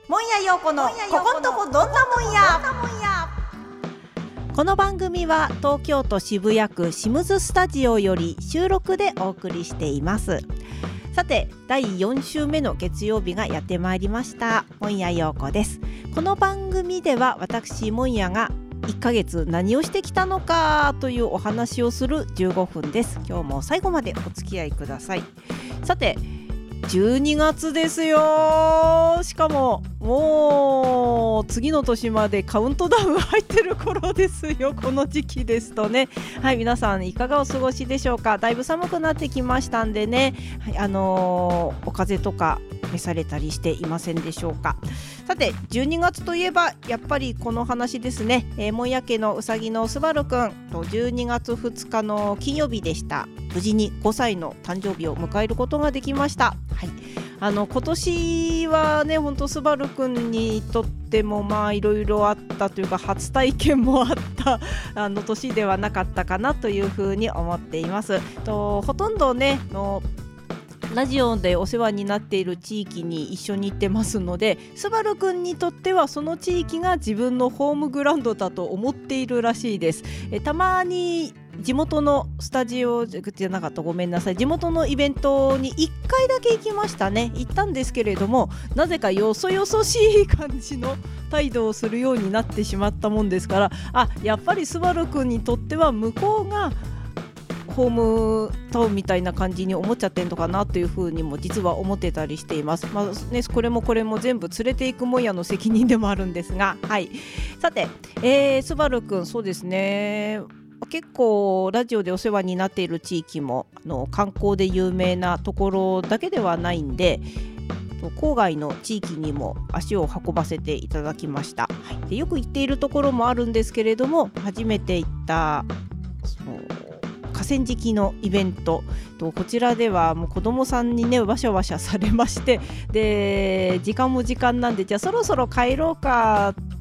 もんやようこのここんとこどんなもんや。この番組は東京都渋谷区シムズスタジオより収録でお送りしています。さて、第4週目の月曜日がやってまいりました。もんやようこです。この番組では私もんやが1ヶ月何をしてきたのかというお話をする15分です。今日も最後までお付き合いください。さて、12月ですよ。しかももう次の年までカウントダウンが入ってる頃ですよ。この時期ですとね。はい、皆さんいかがお過ごしでしょうか。だいぶ寒くなってきましたんでね、はい、お風邪とか召されたりしていませんでしょうか。さて、12月といえばやっぱりこの話ですね。もんや家のうさぎのすばるくんと12月2日の金曜日でした。無事に5歳の誕生日を迎えることができました。はい、今年はね、本当すばるくんにとってもまあいろいろあったというか、初体験もあった年ではなかったかなというふうに思っています。ほとんどねラジオでお世話になっている地域に一緒に行ってますので、すばるくんにとってはその地域が自分のホームグラウンドだと思っているらしいです。たまに地元のスタジオじゃなかった、ごめんなさい、地元のイベントに1回だけ行きましたね。行ったんですけれども、なぜかよそよそしい感じの態度をするようになってしまったもんですから、やっぱりすばるくんにとっては向こうがホームタウンみたいな感じに思っちゃってんのかなというふうにも実は思ってたりしています。これも全部連れていくもんやの責任でもあるんですが、はい。さて、すばるくん、そうですね、結構ラジオでお世話になっている地域も観光で有名なところだけではないんで、郊外の地域にも足を運ばせていただきました。はい、でよく行っているところもあるんですけれども、初めて行った河川敷のイベント、こちらではもう子どもさんにねわしゃわしゃされまして、で時間も時間なんで、じゃあそろそろ帰ろうかって、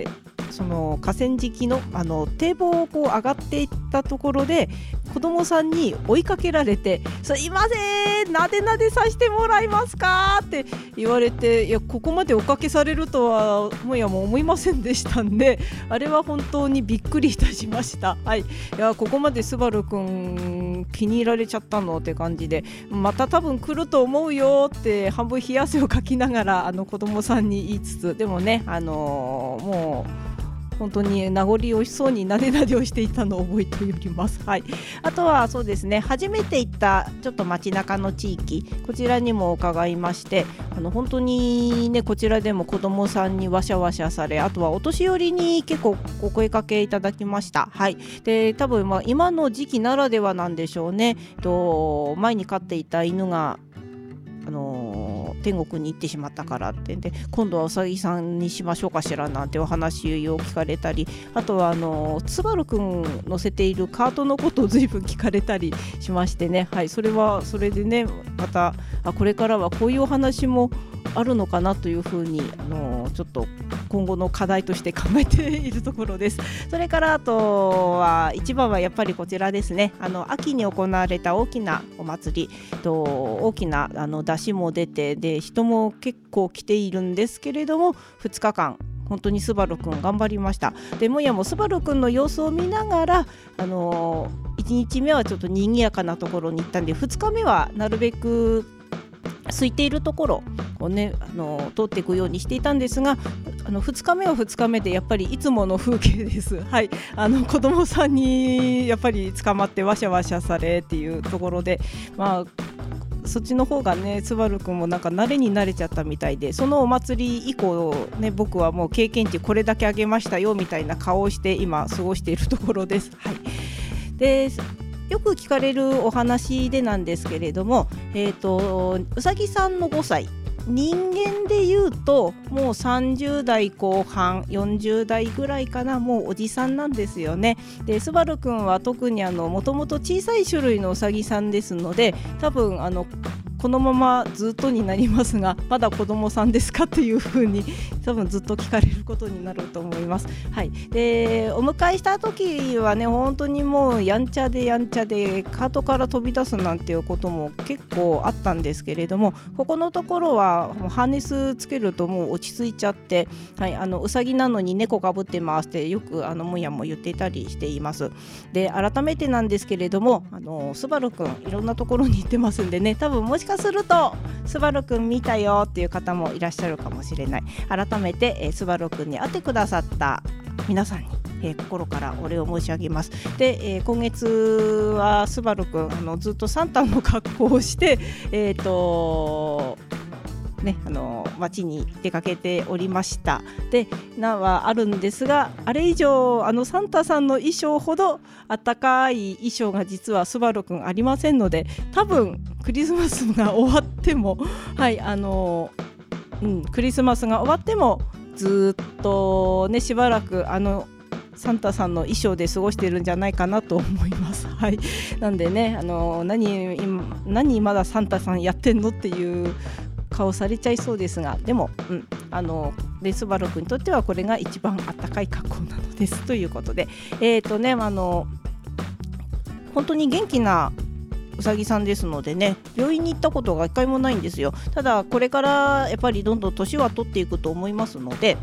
その河川敷の堤防を上がっていったところで子どもさんに追いかけられて、すいません、なでなでさせてもらえますかって言われて、いや、ここまで追っかけされるとはもう思いませんでしたんで、あれは本当にびっくりいたしました。はい、いや、ここまですばるくん気に入られちゃったのって感じで、また多分来ると思うよって半分冷や汗をかきながら子どもさんに言いつつ、でもね、もう本当に名残惜しそうになでなでをしていたのを覚えております。はい、あとはそうですね、初めて行ったちょっと街中の地域、こちらにも伺いまして、本当にね、こちらでも子どもさんにわしゃわしゃされ、あとはお年寄りに結構お声かけいただきました。はい、で多分今の時期ならではなんでしょうね。前に飼っていた犬が天国に行ってしまったからってで、今度はうさぎさんにしましょうかしらなんてお話を聞かれたり、あとはつばるくん乗せているカートのことを随分聞かれたりしましてね。はい、それはそれでね、またこれからはこういうお話もあるのかなというふうにちょっと今後の課題として考えているところです。それからあとは一番はやっぱりこちらですね。秋に行われた大きなお祭り大きな出汁も出て、で人も結構来ているんですけれども、2日間本当にすばるくん頑張りました。でもやもすばるくんの様子を見ながら1日目はちょっと賑やかなところに行ったんで、2日目はなるべく空いているところをね通っていくようにしていたんですが、2日目は2日目でやっぱりいつもの風景です。はい、子供さんにやっぱり捕まってわしゃわしゃされっていうところで、そっちの方がね、すばるくんもなんか慣れに慣れちゃったみたいで、そのお祭り以降ね、僕はもう経験値これだけあげましたよみたいな顔をして今過ごしているところです。はい、でよく聞かれるお話でなんですけれども、うさぎさんの5歳、人間で言うともう30代後半40代ぐらいかな、もうおじさんなんですよね。で、すばるくんは特にもともと小さい種類のうさぎさんですので、多分このままずっとになりますが、まだ子供さんですかっていう風に多分ずっと聞かれることになると思います。はい、でお迎えした時はね、本当にもうやんちゃでカートから飛び出すなんていうことも結構あったんですけれども、ここのところはもうハーネスつけるともう落ち着いちゃって、はい、うさぎなのに猫かぶってますってよくもやも言っていたりしています。で改めてなんですけれども、スバルくんいろんなところに行ってますんでね、多分もしかするとスバルくん見たよっていう方もいらっしゃるかもしれない。改めて、スバルくんに会ってくださった皆さんに心からお礼を申し上げます。で、今月はスバルくんずっとサンタの格好をして街に出かけておりました。ではあるんですが、あれ以上サンタさんの衣装ほどあったかい衣装が実はスバルくんありませんので、多分クリスマスが終わってもはいクリスマスが終わってもずっとねしばらくサンタさんの衣装で過ごしているんじゃないかなと思います。はい、なんでね何まだサンタさんやってんのっていう顔されちゃいそうですが、でも、スバルくんにとってはこれが一番あったかい格好なのですということで、本当に元気なうさぎさんですのでね、病院に行ったことが一回もないんですよ。ただこれからやっぱりどんどん年は取っていくと思いますので、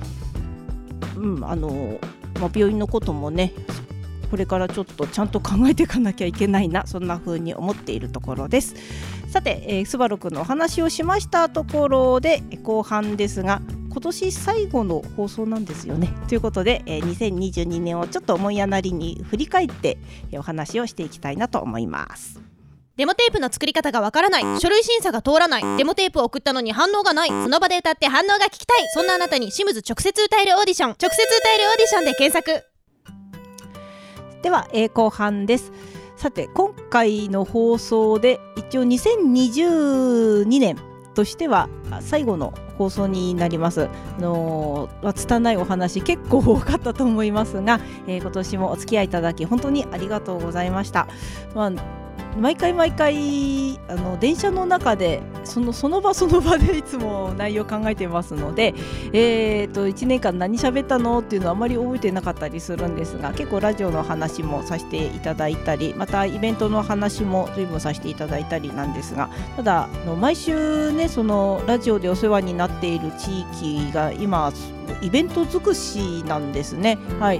病院のこともねこれからちょっとちゃんと考えていかなきゃいけないな、そんな風に思っているところです。さて、スバルくんのお話をしましたところで後半ですが、今年最後の放送なんですよね。ということで、2022年をちょっと思いやなりに振り返ってお話をしていきたいなと思います。 デモテープの作り方がわからない、書類審査が通らない、デモテープを送ったのに反応がない、その場で歌って反応が聞きたい、そんなあなたにシムズ直接歌えるオーディション、直接歌えるオーディションで検索。 では、後半です。さて今回の放送で一応2022年としては最後の放送になります。拙いお話結構多かったと思いますが、今年もお付き合いいただき本当にありがとうございました。毎回電車の中でその場でいつも内容を考えてますので、1年間何喋ったのっていうのはあまり覚えてなかったりするんですが、結構ラジオの話もさせていただいたり、またイベントの話も随分させていただいたりなんですが、ただ毎週ねそのラジオでお世話になっている地域が今イベント尽くしなんですね。はい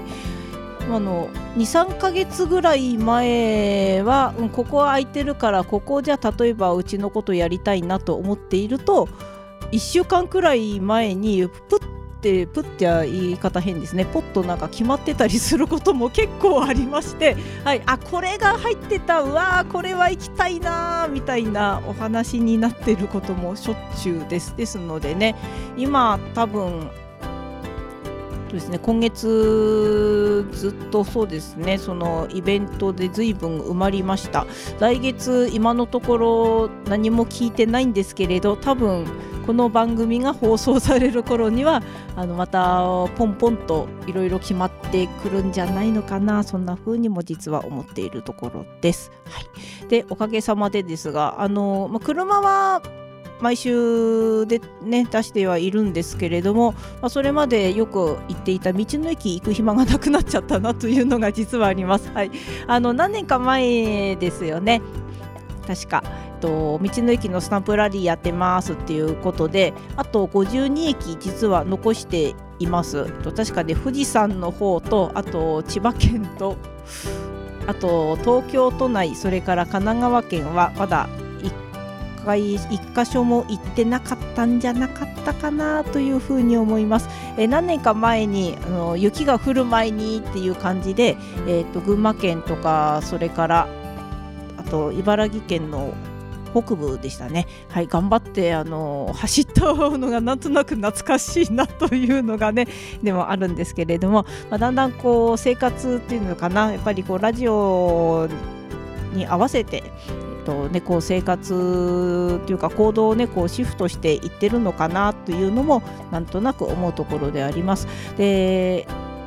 、2,3 ヶ月ぐらい前は、ここは空いてるからここじゃ例えばうちのことやりたいなと思っていると、1週間くらい前にプッて言い方変ですね、ポッとなんか決まってたりすることも結構ありまして、はい、これが入ってた、うわこれは行きたいなみたいなお話になっていることもしょっちゅうです。ですのでね、今多分ですね、今月ずっとそうですね、そのイベントで随分埋まりました。来月今のところ何も聞いてないんですけれど、多分この番組が放送される頃にはまたポンポンといろいろ決まってくるんじゃないのかな、そんな風にも実は思っているところです。はい、でおかげさまでですが車は毎週で、ね、出してはいるんですけれども、それまでよく行っていた道の駅行く暇がなくなっちゃったなというのが実はあります。はい、何年か前ですよね、確か道の駅のスタンプラリーやってますっていうことで、あと52駅実は残しています。確かで富士山の方と、あと千葉県と、あと東京都内、それから神奈川県はまだ一箇所も行ってなかったんじゃなかったかなというふうに思います。何年か前に雪が降る前にっていう感じで、群馬県とか、それからあと茨城県の北部でしたね。はい、頑張って走ったのがなんとなく懐かしいなというのがねでもあるんですけれども、だんだんこう生活っていうのかな、やっぱりこうラジオに合わせてこう生活というか行動をこうシフトしていってるのかなというのもなんとなく思うところであります。で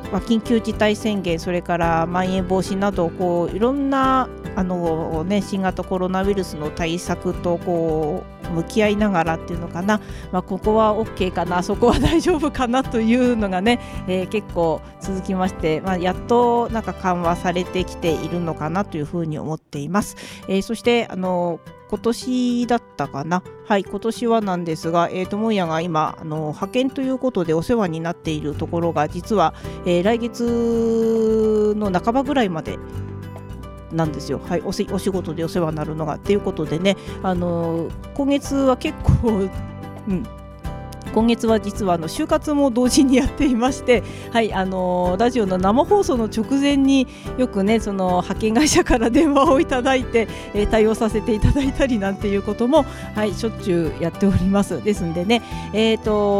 緊急事態宣言、それからまん延防止などいろんな新型コロナウイルスの対策と向き合いながらっていうのかな、ここは OK かな、そこは大丈夫かなというのがね、結構続きまして、やっとなんか緩和されてきているのかなというふうに思っています。そして今年だったかな、今年はなんですが、もんやが今派遣ということでお世話になっているところが実は、来月の半ばぐらいまでなんですよ。お仕事でお世話になるのがっていうことでね、今月は結構、今月は実は就活も同時にやっていまして、ラジオの生放送の直前によくね、その派遣会社から電話をいただいて、対応させていただいたりなんていうことも、しょっちゅうやっております。ですんでね、来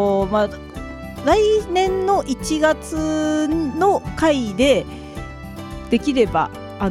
年の1月の回でできれば今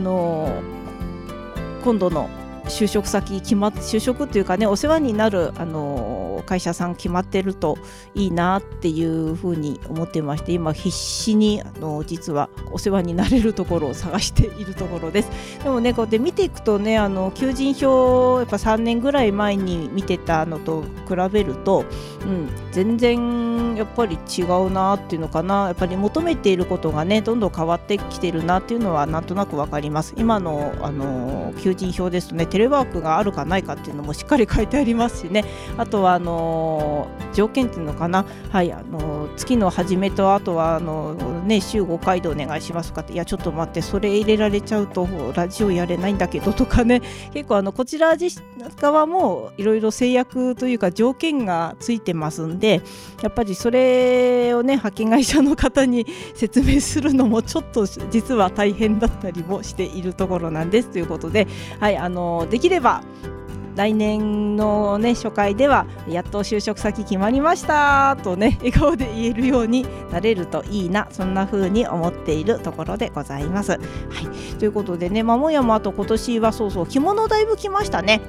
度の就職というかね、お世話になる会社さん決まってるといいなっていうふうに思ってまして、今必死に実はお世話になれるところを探しているところです。でもね、こうやって見ていくとね、求人票やっぱ3年ぐらい前に見てたのと比べると、全然やっぱり違うなっていうのかな。やっぱり求めていることがね、どんどん変わってきてるなっていうのはなんとなくわかります。今の求人票ですとね、テレワークがあるかないかっていうのもしっかり書いてありますしね。あとは条件っていうのかな、月の初めと、あとは週5回でお願いしますとかって、いやちょっと待って、それ入れられちゃうとラジオやれないんだけどとかね、結構こちら側もいろいろ制約というか条件がついてますんで、やっぱりそれをね、派遣会社の方に説明するのもちょっと実は大変だったりもしているところなんですということで、できれば来年のね、初回ではやっと就職先決まりましたとね、笑顔で言えるようになれるといいな、そんな風に思っているところでございます。ということでね、もやもあと今年は着物だいぶ来ましたね。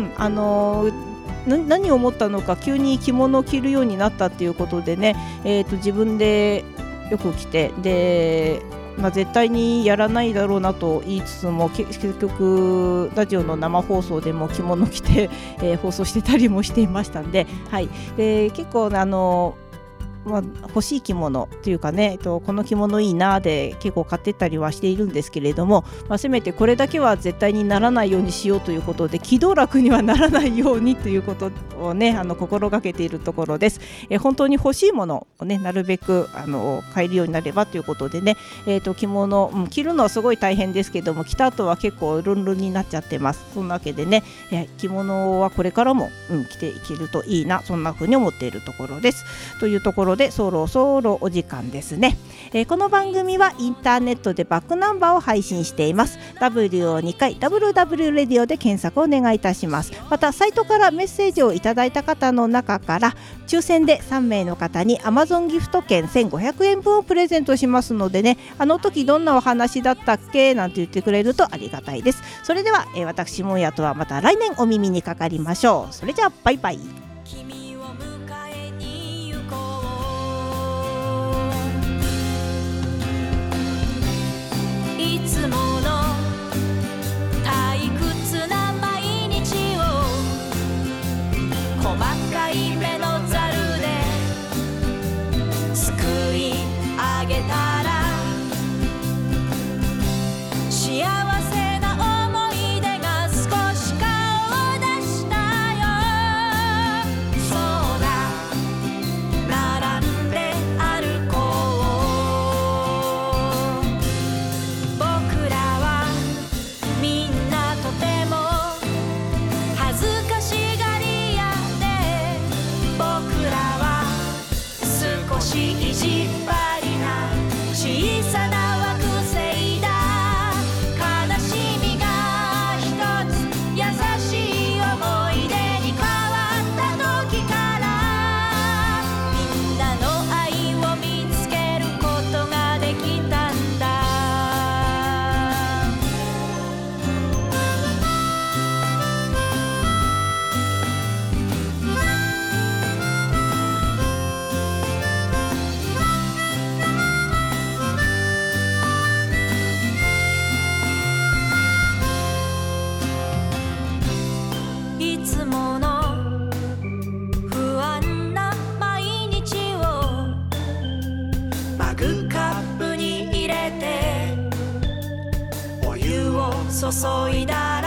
何を思ったのか急に着物を着るようになったっていうことでね、自分でよく着て、で絶対にやらないだろうなと言いつつも、結局ラジオの生放送でも着物着て、放送してたりもしていましたんで、で結構欲しい着物というかね、この着物いいなで結構買ってったりはしているんですけれども、せめてこれだけは絶対にならないようにしようということで、気道楽にはならないようにということをね、心がけているところです。本当に欲しいものをね、なるべく買えるようになればということでね、着物、着るのはすごい大変ですけども、着た後は結構ルンルンになっちゃってます。そんなわけでね、着物はこれからも、着ていけるといいな、そんな風に思っているところです。というところで、そろそろお時間ですね。この番組はインターネットでバックナンバーを配信しています。 W を2回 WW レディオで検索をお願いいたします。またサイトからメッセージをいただいた方の中から抽選で3名の方に Amazon ギフト券1500円分をプレゼントしますのでね、あの時どんなお話だったっけなんて言ってくれるとありがたいです。それでは、私もやとはまた来年お耳にかかりましょう。それじゃあバイバイ。 いつもの退屈な毎日を細かい目のざるですくい上げたら幸せな思い出が少し顔を出したよ。そうだ、並んで歩こう。僕らはみんなとても恥ずかしがり屋で、僕らは少し意地張りな小さな惑星だ。悲しみが一つ優しい思い出に変わった時から、みんなの愛を見つけることができたんだ。 注いだ